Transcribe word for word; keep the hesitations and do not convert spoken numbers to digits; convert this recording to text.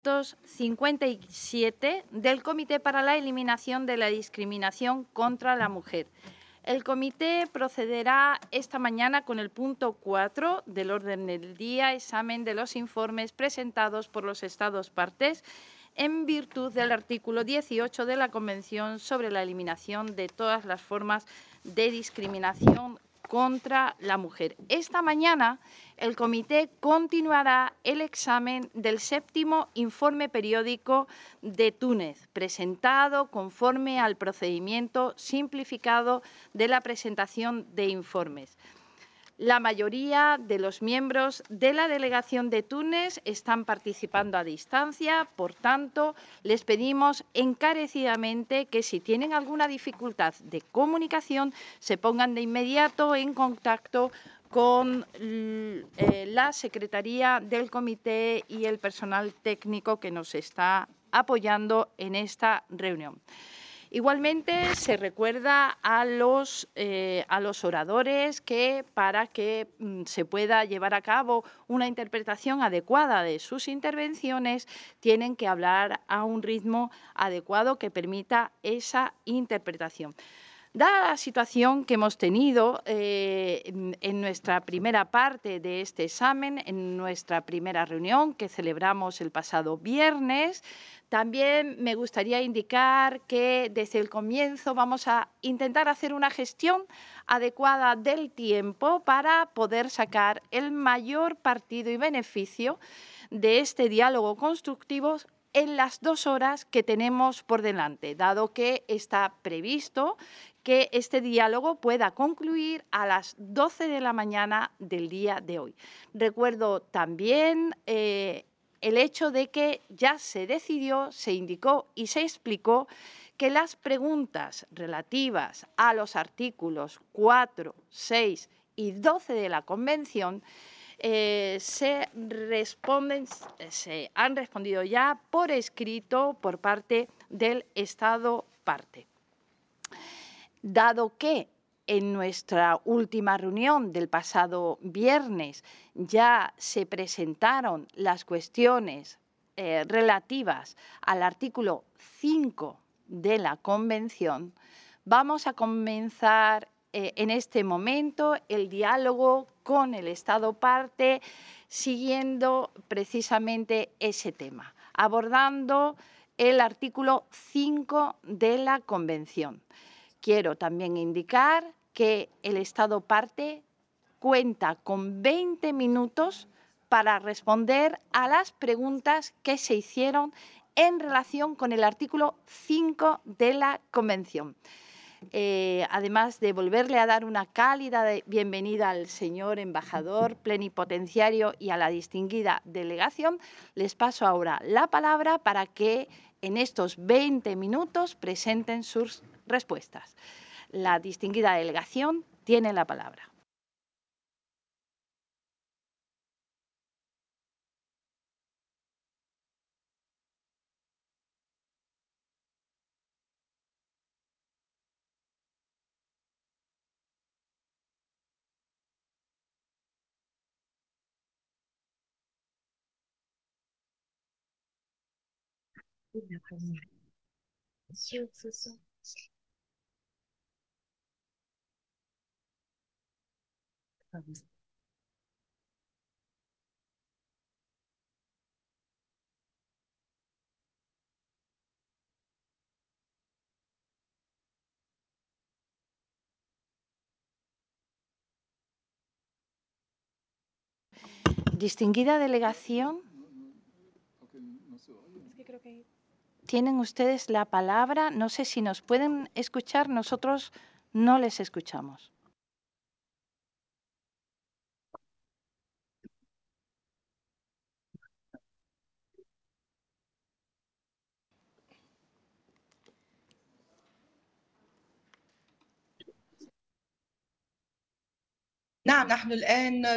cincuenta y siete del Comité para la Eliminación de la Discriminación contra la Mujer. El comité procederá esta mañana con el punto cuatro del orden del día, examen de los informes presentados por los Estados partes en virtud del artículo dieciocho de la Convención sobre la Eliminación de todas las formas de discriminación contra la mujer. Esta mañana el comité continuará el examen del séptimo informe periódico de Túnez, presentado conforme al procedimiento simplificado de la presentación de informes. La mayoría de los miembros de la delegación de Túnez están participando a distancia, por tanto, les pedimos encarecidamente que si tienen alguna dificultad de comunicación, se pongan de inmediato en contacto con eh, la Secretaría del Comité y el personal técnico que nos está apoyando en esta reunión. Igualmente, se recuerda a los, eh, a los oradores que para que mm, se pueda llevar a cabo una interpretación adecuada de sus intervenciones, tienen que hablar a un ritmo adecuado que permita esa interpretación. Dada la situación que hemos tenido eh, en, en nuestra primera parte de este examen, en nuestra primera reunión que celebramos el pasado viernes, también me gustaría indicar que desde el comienzo vamos a intentar hacer una gestión adecuada del tiempo para poder sacar el mayor partido y beneficio de este diálogo constructivo en las dos horas que tenemos por delante, dado que está previsto que este diálogo pueda concluir a las doce de la mañana del día de hoy. Recuerdo también eh, el hecho de que ya se decidió, se indicó y se explicó que las preguntas relativas a los artículos cuatro, seis y doce de la Convención Eh, se responden, se han respondido ya por escrito por parte del Estado parte. Dado que en nuestra última reunión del pasado viernes ya se presentaron las cuestiones eh, relativas al artículo cinco de la Convención, vamos a comenzar eh, en este momento el diálogo con el Estado parte, siguiendo precisamente ese tema, abordando el artículo cinco de la Convención. Quiero también indicar que el Estado parte cuenta con veinte minutos para responder a las preguntas que se hicieron en relación con el artículo cinco de la Convención. Eh, además de volverle a dar una cálida bienvenida al señor embajador plenipotenciario y a la distinguida delegación, les paso ahora la palabra para que en estos veinte minutos presenten sus respuestas. La distinguida delegación tiene la palabra. Distinguida delegación, tienen ustedes la palabra. No sé si nos pueden escuchar, nosotros no les escuchamos. نعم نحن الآن